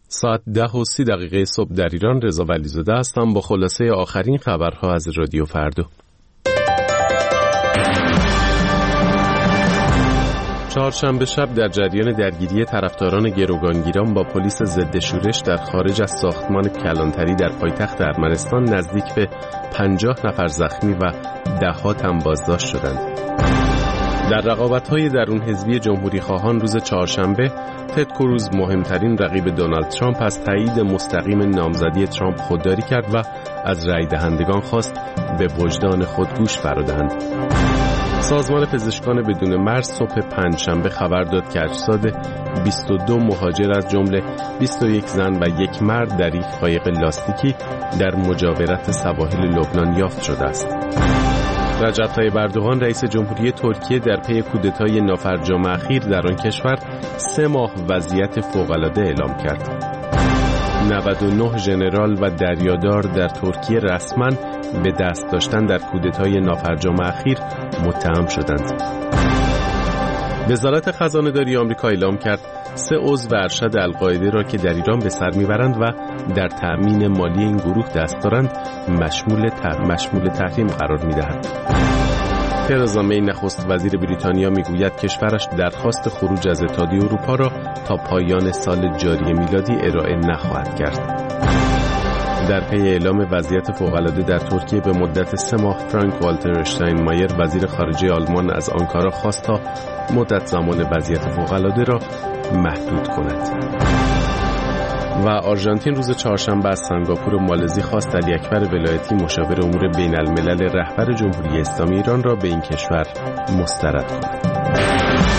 ساعت 10:30 صبح در ایران. رضا ولیزاده هستم با خلاصه آخرین خبرها از رادیو فردا. چهارشنبه شب در جریان درگیری طرفداران گروگانگیران با پلیس ضد شورش در خارج از ساختمان کلانتری در پایتخت ارمنستان نزدیک به 50 نفر زخمی و ده‌ها تن بازداشت شدند. در رقابت‌های درون حزبی جمهوری خواهان روز چهارشنبه، تد کروز مهمترین رقیب دونالد ترامپ از تایید مستقیم نامزدی ترامپ خودداری کرد و از رای دهندگان خواست به وجدان خود گوش فرادهند. سازمان پزشکان بدون مرز صبح پنجشنبه خبر داد که اجساد 22 مهاجر از جمله 21 زن و یک مرد در یک قایق لاستیکی در مجاورت سواحل لبنان یافت شده است. رجب طیب اردوغان رئیس جمهوری ترکیه در پی کودتای نافرجام اخیر در آن کشور 3 ماه وضعیت فوق‌العاده اعلام کرد. 99 ژنرال و دریادار در ترکیه رسما به دست داشتن در کودتای نافرجام اخیر متهم شدند. وزارت خزانه‌داری آمریکا اعلام کرد 3 عضو ارشد القاعده را که در ایران به سر میبرند و در تأمین مالی این گروه دست دارند مشمول تحریم قرار میدهد. ترزا می نخست وزیر بریتانیا میگوید کشورش درخواست خروج از اتحادیه اروپا را تا پایان سال جاری میلادی ارائه نخواهد کرد. در پی اعلام وضعیت فوق‌العاده در ترکیه به مدت 3 ماه، فرانک والتر اشتاینمایر وزیر خارجه آلمان از آنکارا خواست تا مدت زمان وضعیت فوق‌العاده را محدود کند. و آرژانتین روز چهارشنبه از سنگاپور و مالزی خواست علی اکبر ولایتی مشاور امور بین الملل رهبر جمهوری اسلامی ایران را به این کشور مسترد کند.